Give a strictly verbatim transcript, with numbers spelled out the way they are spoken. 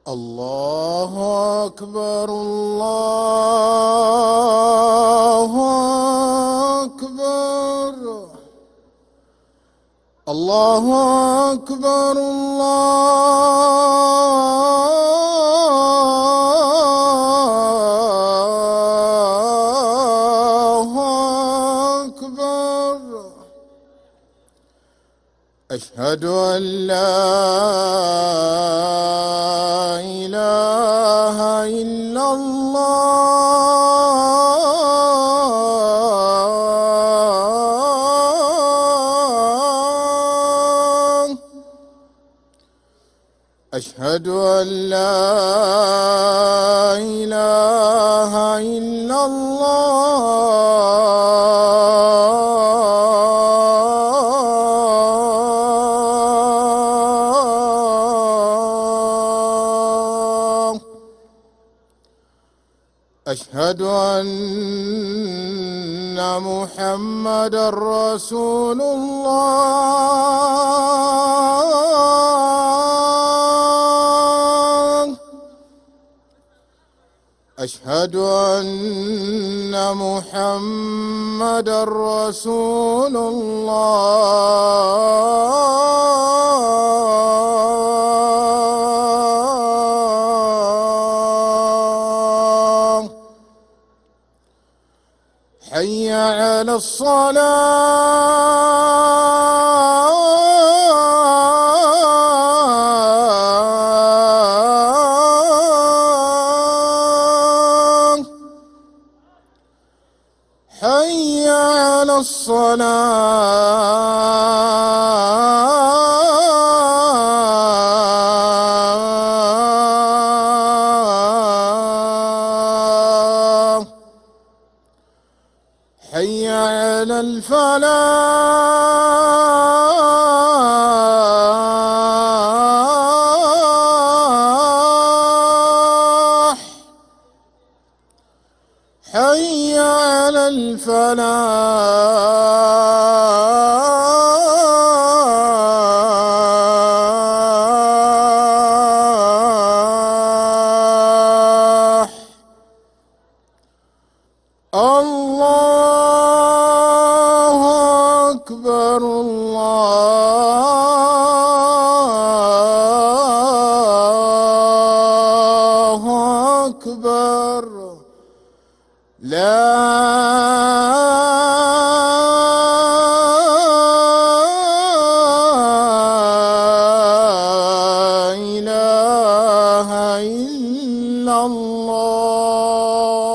الله أكبر الله أكبر الله أكبر الله أكبر. أشهد أن لا إله إلا الله. أشهد أن لا إله إلا الله. أشهد أن محمدًا رسول الله. أشهد أن محمدًا رسول الله. حي على الصلاة. حي على الصلاة. حي على الفلاح. حي على الفلاح. الله أكبر الله أكبر. لا إله إلا الله.